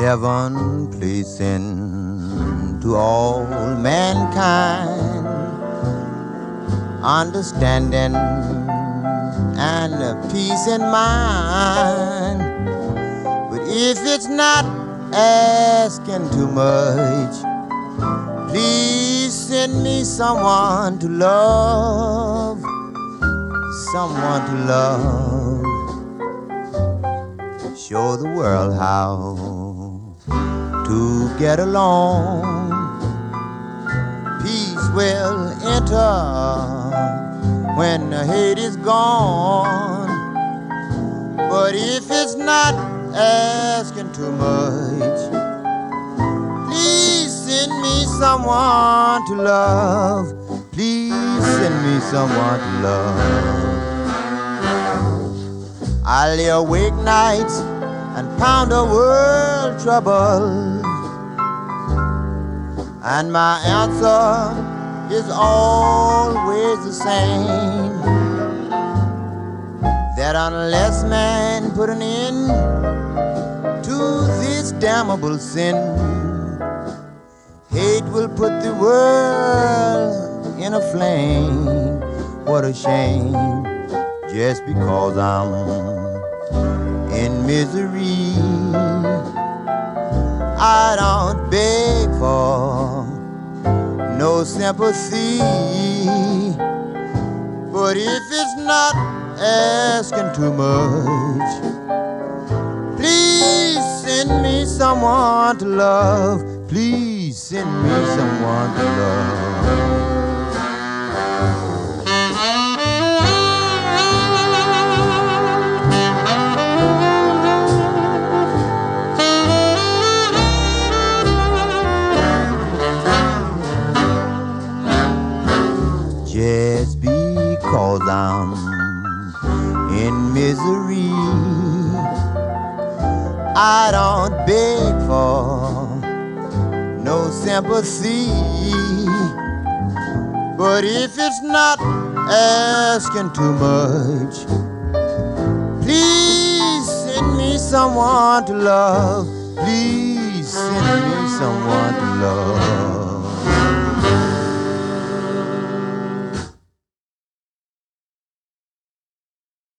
heaven placing to all mankind understanding and peace in mind. But if it's not asking too much, please send me someone to love, someone to love. Show the world how to get along. Peace will enter when the hate is gone. But if it's not asking too much, please send me someone to love. Please send me someone to love. I lay awake nights and ponder world troubles, and my answer is always the same, that unless man put an end to this damnable sin, hate will put the world in a flame. What a shame, just because I'm in misery. I don't beg for no sympathy, but if it's not asking too much, please send me someone to love. Please send me someone to love. Just because I'm in misery, I don't beg for no sympathy. But if it's not asking too much, please send me someone to love. Please send me someone to love.